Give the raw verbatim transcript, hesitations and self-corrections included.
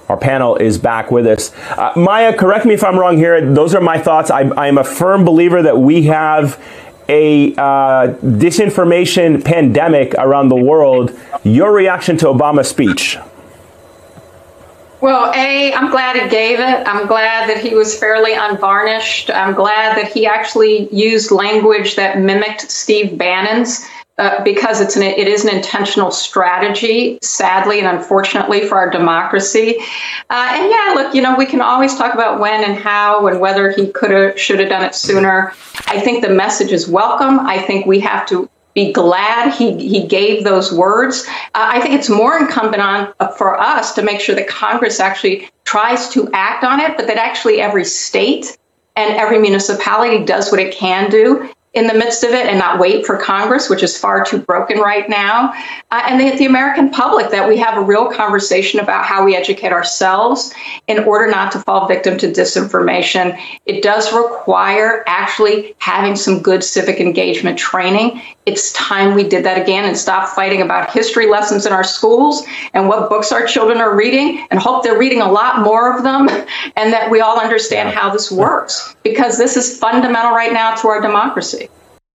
our panel is back with us. Uh, Maya, correct me if I'm wrong here. Those are my thoughts. I, I am a firm believer that we have a uh, disinformation pandemic around the world. Your reaction to Obama's speech? Well, A, I'm glad he gave it. I'm glad that he was fairly unvarnished. I'm glad that he actually used language that mimicked Steve Bannon's, uh, because it's an, it is an intentional strategy, sadly and unfortunately, for our democracy. Uh, and yeah, look, you know, we can always talk about when and how and whether he could have, should have done it sooner. I think the message is welcome. I think we have to be glad he, he gave those words. Uh, I think it's more incumbent on uh, for us to make sure that Congress actually tries to act on it, but that actually every state and every municipality does what it can do in the midst of it and not wait for Congress, which is far too broken right now. Uh, and the, the American public, that we have a real conversation about how we educate ourselves in order not to fall victim to disinformation. It does require actually having some good civic engagement training. It's time we did that again and stopped fighting about history lessons in our schools and what books our children are reading, and hope they're reading a lot more of them and that we all understand how this works, because this is fundamental right now to our democracy.